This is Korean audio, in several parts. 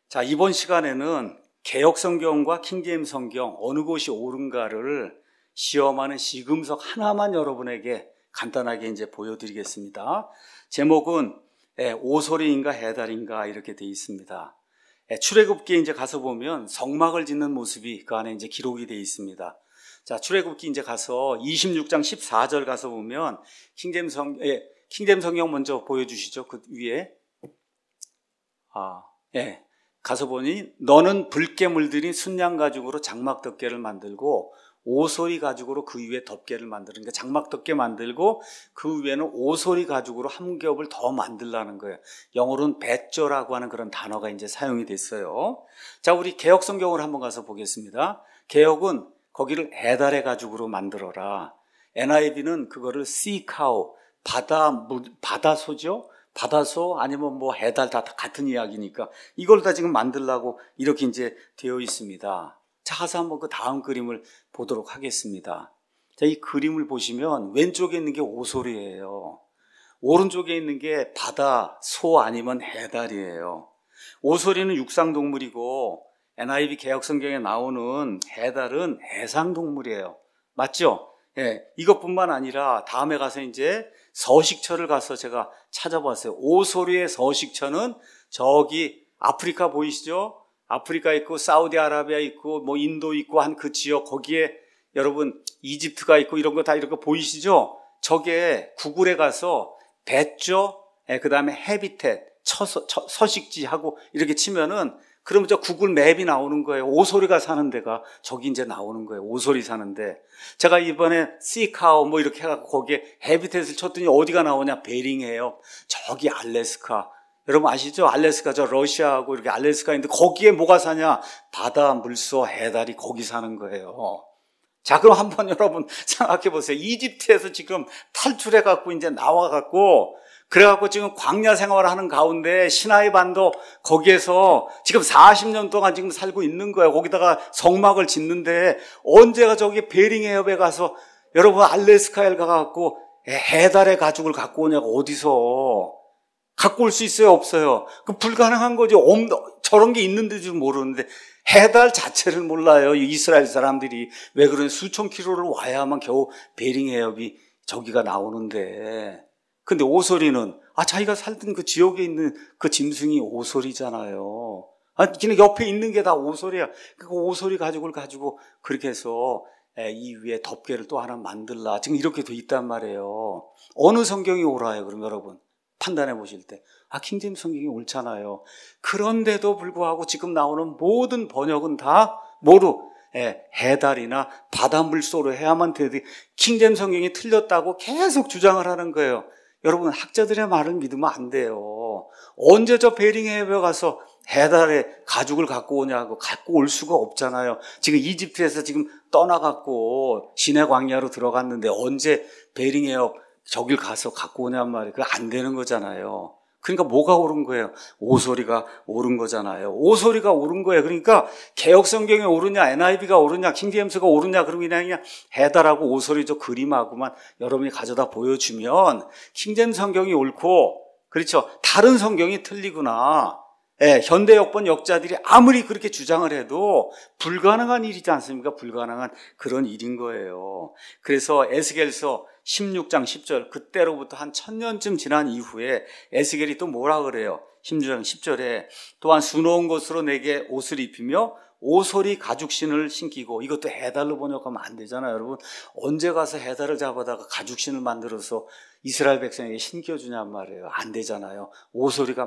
자, 이번 시간에는 개역 성경과 킹제임스 성경 어느 곳이 옳은가를 시험하는 시금석 하나만 여러분에게 간단하게 이제 보여드리겠습니다. 제목은 오소리인가 해달인가 이렇게 되어 있습니다. 출애굽기에 이제 가서 보면 성막을 짓는 모습이 그 안에 이제 기록이 되어 있습니다. 자, 출애굽기 이제 가서 26장 14절 가서 보면 킹제임스 성경 먼저 보여주시죠. 그 위에. 가서 보니 너는 붉게 물들인 순양 가죽으로 장막 덮개를 만들고 오소리 가죽으로 그 위에 덮개를 만드는 거예요. 장막 덮개 만들고 그 위에는 오소리 가죽으로 한 겹을 더 만들라는 거예요. 영어로는 배조라고 하는 그런 단어가 이제 사용이 됐어요. 자, 우리 개역 성경을 한번 가서 보겠습니다. 개역은 거기를 해달의 가죽으로 만들어라. NIV는 그거를 씨카우, 바다소죠. 바다소 아니면 뭐 해달 다 같은 이야기니까 이걸 다 지금 만들라고 이렇게 이제 되어 있습니다. 자, 가서 한번 그 다음 그림을 보도록 하겠습니다. 자, 이 그림을 보시면 왼쪽에 있는 게 오소리예요. 오른쪽에 있는 게 바다소 아니면 해달이에요. 오소리는 육상동물이고 NIV 개역성경에 나오는 해달은 해상동물이에요. 맞죠? 예, 이것뿐만 아니라 다음에 가서 이제 서식처를 가서 제가 찾아봤어요. 오소리의 서식처는 저기 아프리카 보이시죠? 아프리카 있고 사우디아라비아 있고 뭐 인도 있고 한 그 지역 거기에 여러분 이집트가 있고 이런 거 다 이렇게 보이시죠? 저게 구글에 가서 배조, 그 다음에 해비텟, 서식지하고 이렇게 치면은 그러면 저 구글 맵이 나오는 거예요. 오소리가 사는 데가 저기 이제 나오는 거예요. 오소리 사는데. 제가 이번에 씨카우 뭐 이렇게 해갖고 거기에 해비텟을 쳤더니 어디가 나오냐? 베링해요. 저기 알래스카. 여러분 아시죠? 알래스카 저 러시아하고 이렇게 알래스카인데 거기에 뭐가 사냐? 바다, 물소, 해달이 거기 사는 거예요. 자, 그럼 한번 여러분 생각해 보세요. 이집트에서 지금 탈출해갖고 이제 나와갖고 그래갖고 지금 광야 생활을 하는 가운데 시나이 반도 거기에서 지금 40년 동안 지금 살고 있는 거예요. 거기다가 성막을 짓는데 언제가 저기 베링 해협에 가서 여러분 알래스카에 가갖고 해달의 가죽을 갖고 오냐고 어디서 갖고 올 수 있어요? 없어요? 그 불가능한 거죠. 저런 게 있는지도 모르는데 해달 자체를 몰라요. 이스라엘 사람들이. 왜 그러냐? 수천 킬로를 와야만 겨우 베링 해협이 저기가 나오는데 근데 오소리는 자기가 살던 그 지역에 있는 그 짐승이 오소리잖아요. 그냥 옆에 있는 게 다 오소리야. 그 오소리 가죽을 가지고 그렇게 해서 이 위에 덮개를 또 하나 만들라. 지금 이렇게 돼 있단 말이에요. 어느 성경이 옳아요? 그럼 여러분 판단해 보실 때 킹제임스 성경이 옳잖아요. 그런데도 불구하고 지금 나오는 모든 번역은 다 뭐로? 해달이나 바닷물소로 해야만 되지. 킹제임스 성경이 틀렸다고 계속 주장을 하는 거예요. 여러분 학자들의 말을 믿으면 안 돼요. 언제 저 베링해협에 가서 해달의 가죽을 갖고 오냐고 갖고 올 수가 없잖아요. 지금 이집트에서 지금 떠나갖고 시내 광야로 들어갔는데 언제 베링해협 저길 가서 갖고 오냔 말이에요. 그거 안 되는 거잖아요. 그러니까 뭐가 옳은 거예요? 오소리가 옳은 거잖아요. 오소리가 옳은 거예요. 그러니까 개역성경이 옳으냐, NIV가 옳으냐, 킹제임스가 옳으냐, 그러면 그냥 해달하고 오소리 저 그림하고만 여러분이 가져다 보여주면 킹제임스 성경이 옳고, 그렇죠. 다른 성경이 틀리구나. 현대 역번 역자들이 아무리 그렇게 주장을 해도 불가능한 일이지 않습니까? 불가능한 그런 일인 거예요. 그래서 에스겔서 16장 10절 그때로부터 한 1000년쯤 지난 이후에 에스겔이 또 뭐라 그래요? 16장 10절에 또한 수놓은 것으로 내게 옷을 입히며 오소리 가죽신을 신기고, 이것도 해달로 번역하면 안 되잖아요. 여러분 언제 가서 해달을 잡아다가 가죽신을 만들어서 이스라엘 백성에게 신겨주냔 말이에요. 안 되잖아요. 오소리가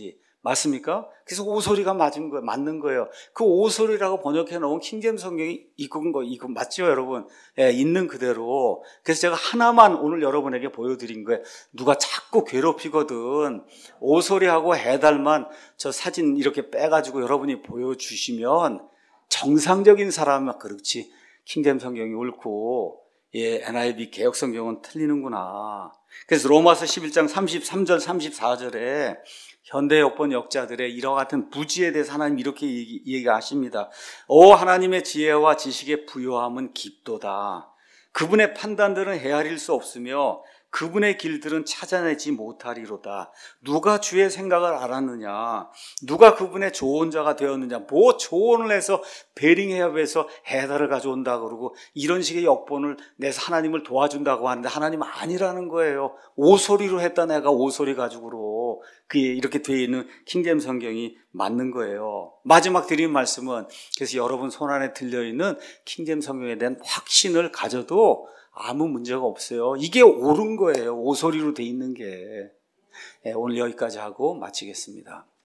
맞습니까? 그래서 오소리가 맞는 거예요. 그 오소리라고 번역해 놓은 킹제임스 성경이 이거 맞죠, 여러분? 있는 그대로. 그래서 제가 하나만 오늘 여러분에게 보여드린 거예요. 누가 자꾸 괴롭히거든. 오소리하고 해달만 저 사진 이렇게 빼가지고 여러분이 보여주시면 정상적인 사람은 그렇지. 킹제임스 성경이 옳고, NIV 개역 성경은 틀리는구나. 그래서 로마서 11장 33절 34절에 현대 역번 역자들의 이와 같은 무지에 대해서 하나님 이렇게 얘기하십니다. 오 하나님의 지혜와 지식의 부요함은 깊도다. 그분의 판단들은 헤아릴 수 없으며 그분의 길들은 찾아내지 못하리로다. 누가 주의 생각을 알았느냐? 누가 그분의 조언자가 되었느냐? 뭐 조언을 해서 베링해협에서 해달을 가져온다 그러고 이런 식의 역본을 내서 하나님을 도와준다고 하는데 하나님 아니라는 거예요. 오소리로 했다 내가 오소리 가지고로. 그게 이렇게 되어 있는 킹제임스 성경이 맞는 거예요. 마지막 드린 말씀은 그래서 여러분 손안에 들려있는 킹제임스 성경에 대한 확신을 가져도 아무 문제가 없어요. 이게 옳은 거예요. 오소리로 돼 있는 게. 오늘 여기까지 하고 마치겠습니다.